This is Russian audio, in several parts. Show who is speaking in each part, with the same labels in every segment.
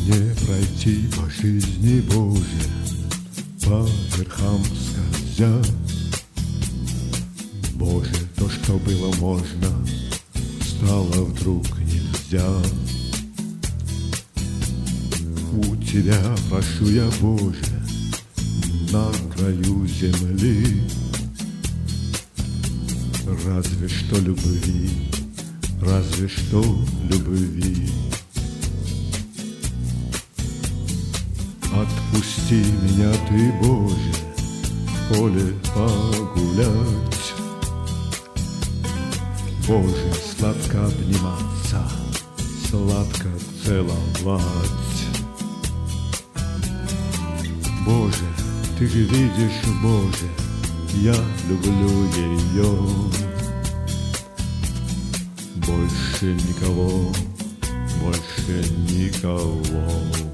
Speaker 1: Не пройти по жизни, Боже, по верхам скользя. Боже, то, что было можно, стало вдруг нельзя. У Тебя прошу я, Боже, на краю земли, разве что любви, разве что любви. Отпусти меня Ты, Боже, в поле погулять. Боже, сладко обниматься, сладко целовать. Боже, Ты же видишь, Боже, я люблю ее. Больше никого, больше никого.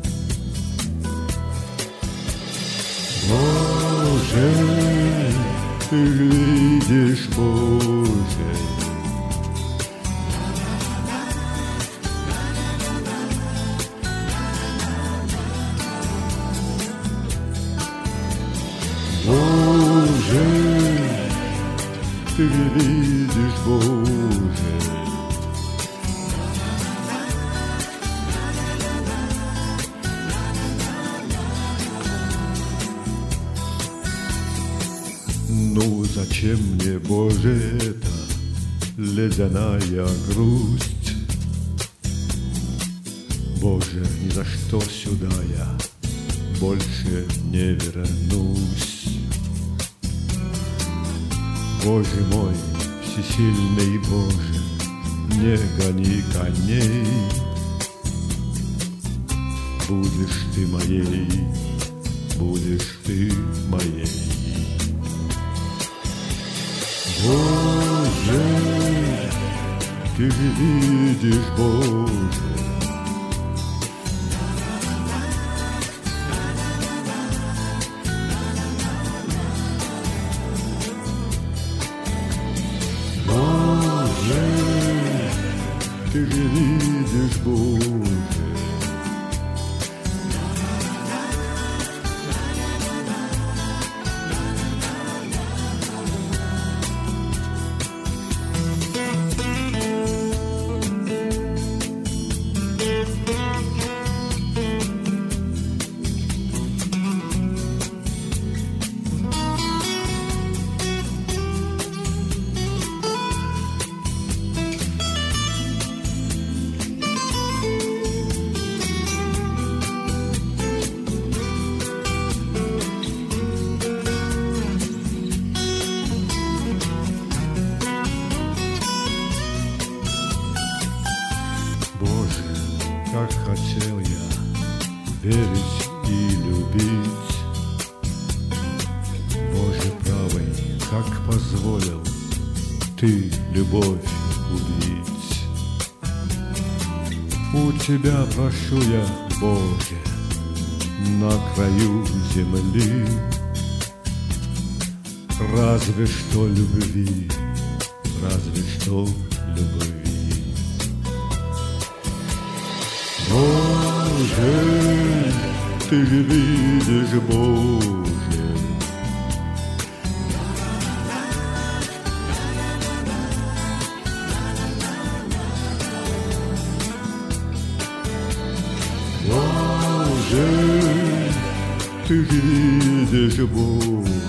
Speaker 1: Боже, Ты же видишь, Боже, Боже, Ты же видишь, Боже. Ну зачем мне, Боже, эта ледяная грусть? Боже, ни за что сюда я больше не вернусь. Боже мой, всесильный Боже, не гони коней. Будешь Ты моей, будешь Ты моей. Боже, Ты же видишь, Боже, Боже, Ты же видишь, Боже. Боже, как хотел я верить и любить. Боже правый, как позволил Ты любовь убить. У Тебя прошу я, Боже, на краю земли, разве что любви, разве что любви. Боже, Ты же видишь, Боже, Боже, Ты же видишь, Боже.